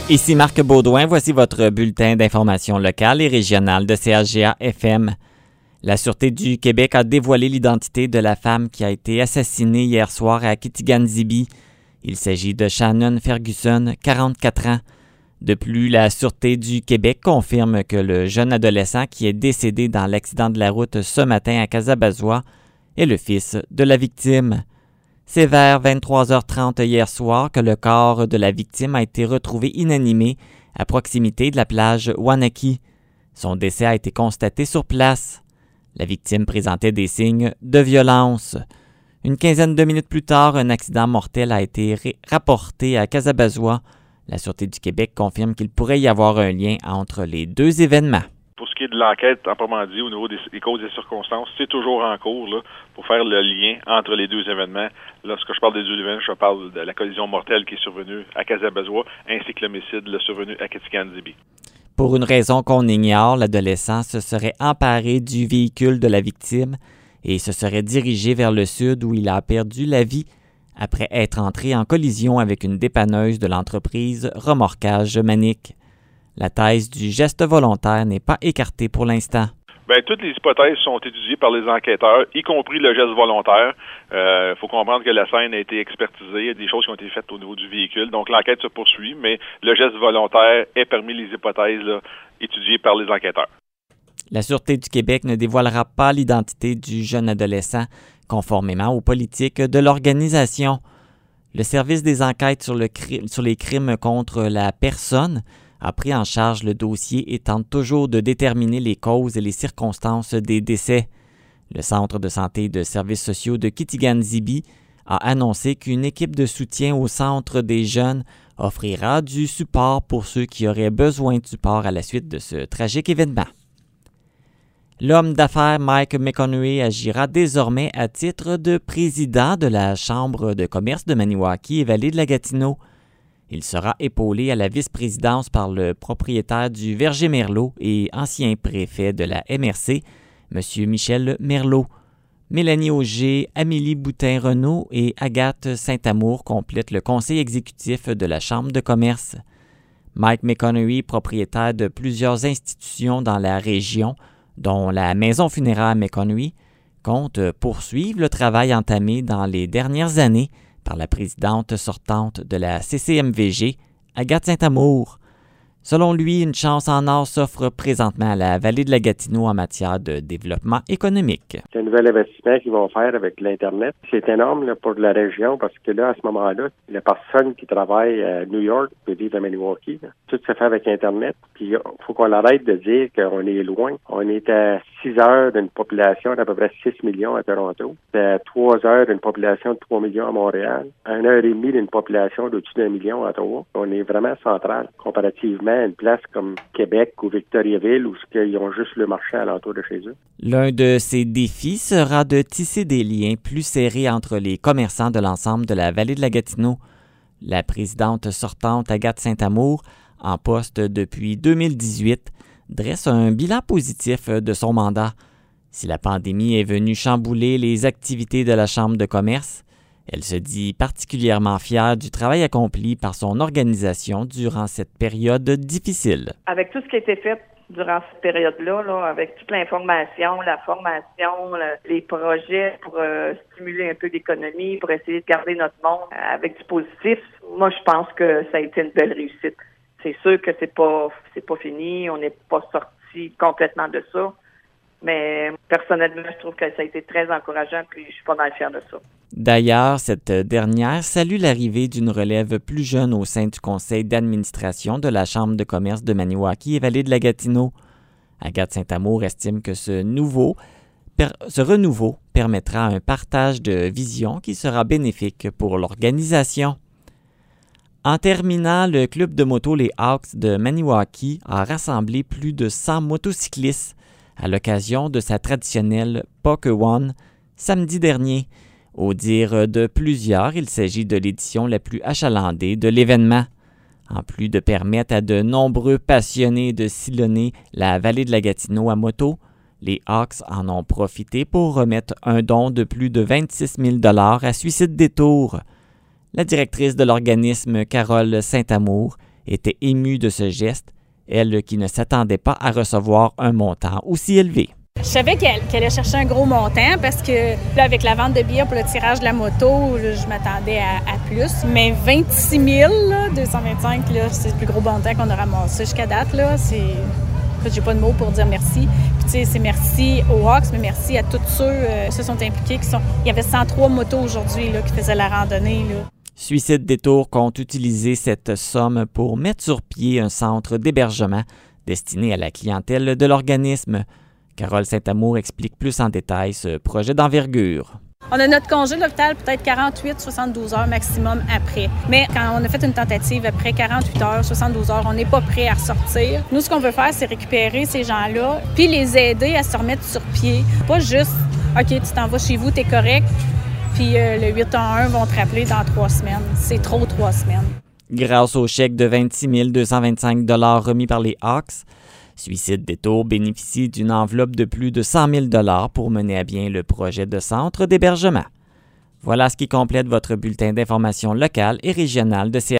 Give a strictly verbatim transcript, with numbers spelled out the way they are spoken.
Ici Marc Baudouin, voici votre bulletin d'information locale et régionale de C H G A F M. La Sûreté du Québec a dévoilé l'identité de la femme qui a été assassinée hier soir à Kitigan-Zibi. Il s'agit de Shannon Ferguson, quarante-quatre ans. De plus, la Sûreté du Québec confirme que le jeune adolescent qui est décédé dans l'accident de la route ce matin à Casabazois est le fils de la victime. C'est vers vingt-trois heures trente hier soir que le corps de la victime a été retrouvé inanimé à proximité de la plage Wanaki. Son décès a été constaté sur place. La victime présentait des signes de violence. Une quinzaine de minutes plus tard, un accident mortel a été ré- rapporté à Casabazois. La Sûreté du Québec confirme qu'il pourrait y avoir un lien entre les deux événements. Pour ce qui est de l'enquête, proprement dit, au niveau des, des causes et circonstances, c'est toujours en cours là, pour faire le lien entre les deux événements. Lorsque je parle des deux événements, je parle de la collision mortelle qui est survenue à Casabazois, ainsi que l'homicide le survenu à Kitigan-Zibi. Pour une raison qu'on ignore, l'adolescent se serait emparé du véhicule de la victime et se serait dirigé vers le sud où il a perdu la vie après être entré en collision avec une dépanneuse de l'entreprise Remorquage Manic. La thèse du geste volontaire n'est pas écartée pour l'instant. Bien, toutes les hypothèses sont étudiées par les enquêteurs, y compris le geste volontaire. Il euh, faut comprendre que la scène a été expertisée, il y a des choses qui ont été faites au niveau du véhicule, donc l'enquête se poursuit, mais le geste volontaire est parmi les hypothèses là, étudiées par les enquêteurs. La Sûreté du Québec ne dévoilera pas l'identité du jeune adolescent, conformément aux politiques de l'organisation. Le service des enquêtes sur, le cri- sur les crimes contre la personne a pris en charge le dossier et tente toujours de déterminer les causes et les circonstances des décès. Le Centre de santé et de services sociaux de Kitigan-Zibi a annoncé qu'une équipe de soutien au Centre des jeunes offrira du support pour ceux qui auraient besoin de support à la suite de ce tragique événement. L'homme d'affaires Mike McConaughey agira désormais à titre de président de la Chambre de commerce de Maniwaki et Vallée de la Gatineau. Il sera épaulé à la vice-présidence par le propriétaire du Verger Merlot et ancien préfet de la M R C, M. Michel Merlot. Mélanie Auger, Amélie Boutin-Renaud et Agathe Saint-Amour complètent le conseil exécutif de la Chambre de commerce. Mike McConaughey, propriétaire de plusieurs institutions dans la région, dont la Maison funéraire McConaughey, compte poursuivre le travail entamé dans les dernières années par la présidente sortante de la C C M V G, Agathe Saint-Amour. Selon lui, une chance en or s'offre présentement à la Vallée de la Gatineau en matière de développement économique. C'est un nouvel investissement qu'ils vont faire avec l'Internet. C'est énorme là, pour la région parce que là, à ce moment-là, la personne qui travaille à New York peut vivre à Maniwaki. Là. Tout se fait avec Internet. Puis il faut qu'on arrête de dire qu'on est loin. On est à six heures d'une population d'à peu près six millions à Toronto. C'est à trois heures d'une population de trois millions à Montréal. À une heure et demie d'une population d'au-dessus d'un million à Ottawa. On est vraiment central comparativement à une place comme Québec ou Victoriaville où ils ont juste le marché alentour de chez eux. L'un de ces défis sera de tisser des liens plus serrés entre les commerçants de l'ensemble de la Vallée de la Gatineau. La présidente sortante Agathe Saint-Amour, en poste depuis deux mille dix-huit, dresse un bilan positif de son mandat. Si la pandémie est venue chambouler les activités de la Chambre de commerce, elle se dit particulièrement fière du travail accompli par son organisation durant cette période difficile. Avec tout ce qui a été fait durant cette période-là, là, avec toute l'information, la formation, la, les projets pour euh, stimuler un peu l'économie, pour essayer de garder notre monde avec du positif, moi je pense que ça a été une belle réussite. C'est sûr que c'est pas c'est pas fini, on n'est pas sorti complètement de ça. Mais personnellement, je trouve que ça a été très encourageant puis je suis pas mal fière de ça. D'ailleurs, cette dernière salue l'arrivée d'une relève plus jeune au sein du conseil d'administration de la Chambre de commerce de Maniwaki et Vallée de la Gatineau. Agathe Saint-Amour estime que ce nouveau, per, ce renouveau permettra un partage de vision qui sera bénéfique pour l'organisation. En terminant, le club de moto Les Hawks de Maniwaki a rassemblé plus de cent motocyclistes à l'occasion de sa traditionnelle Poké-One samedi dernier. Au dire de plusieurs, il s'agit de l'édition la plus achalandée de l'événement. En plus de permettre à de nombreux passionnés de sillonner la Vallée de la Gatineau à moto, les Hawks en ont profité pour remettre un don de plus de vingt-six mille dollars à Suicide Détour. La directrice de l'organisme, Carole Saint-Amour, était émue de ce geste, elle qui ne s'attendait pas à recevoir un montant aussi élevé. Je savais qu'elle, qu'elle allait chercher un gros montant parce que là, avec la vente de billets pour le tirage de la moto, là, je m'attendais à, à plus. Mais vingt-six mille deux cent vingt-cinq, là, c'est le plus gros montant qu'on a ramassé jusqu'à date. Là. C'est... En fait, j'ai pas de mots pour dire merci. Puis, tu sais, c'est merci aux Hawks, mais merci à tous ceux euh, qui se sont impliqués. Qui sont... Il y avait cent trois motos aujourd'hui là, qui faisaient la randonnée. Là. Suicide Détour compte utiliser cette somme pour mettre sur pied un centre d'hébergement destiné à la clientèle de l'organisme. Carole Saint-Amour explique plus en détail ce projet d'envergure. On a notre congé de l'hôpital peut-être quarante-huit à soixante-douze heures maximum après. Mais quand on a fait une tentative après quarante-huit heures, soixante-douze heures, on n'est pas prêt à ressortir. Nous, ce qu'on veut faire, c'est récupérer ces gens-là puis les aider à se remettre sur pied. Pas juste, OK, tu t'en vas chez vous, t'es correct, puis euh, le huit un un vont te rappeler dans trois semaines. C'est trop trois semaines. Grâce au chèque de vingt-six mille deux cent vingt-cinq dollars remis par les Hawks, Suicide Détour bénéficie d'une enveloppe de plus de cent mille dollars pour mener à bien le projet de centre d'hébergement. Voilà ce qui complète votre bulletin d'information locale et régionale de C